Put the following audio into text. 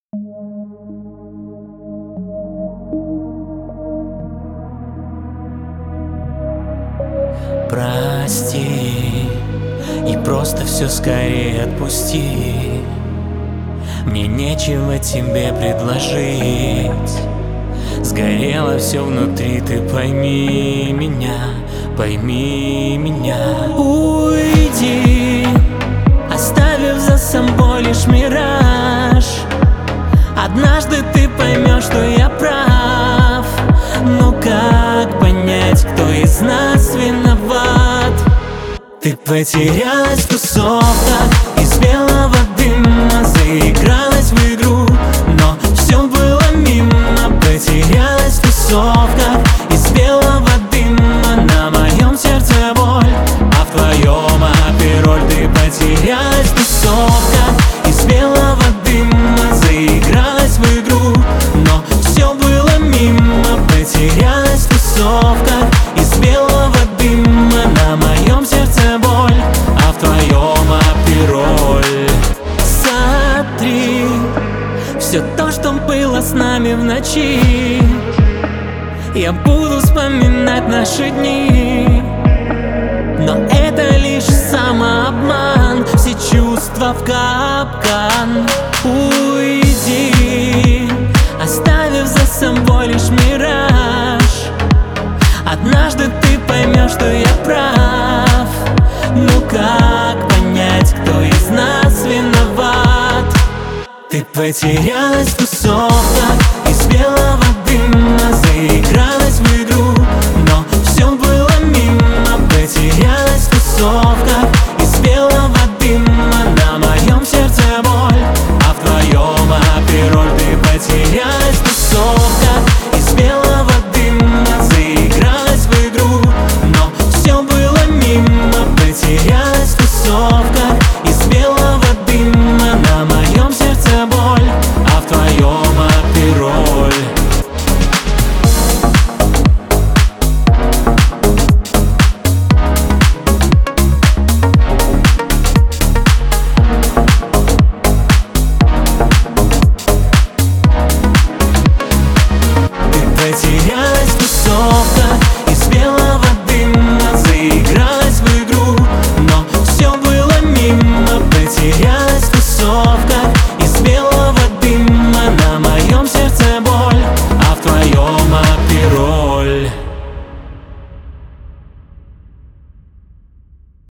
Прости и просто все скорее отпусти. Мне нечего тебе предложить. Сгорело все внутри, ты пойми меня, пойми меня. Уйди, оставив за собой лишь мираж. Однажды ты поймешь, что я прав. Но как понять, кто из нас виноват? Ты потерялась в тусовках из белого дыма, заигралась в игру, но все было мимо. Потерялась в тусовках из белого дыма, на моем сердце боль, а в твоем опероль. Ты потерялась в тусовках из белого дыма, заигралась в игру, но все было мимо. Потерялась в тусовках из белого дыма, на моем сердце боль, а в твоем опероль. Сотри все то, что было с нами в ночи. Я буду вспоминать наши дни, но это лишь самообман, все чувства в капкан. Уйди, оставив за собой лишь мираж. Однажды ты поймешь, что я прав. Ну как понять, кто из нас виноват? Ты потерялась в тусовках из белого дыма, заигралась в игру,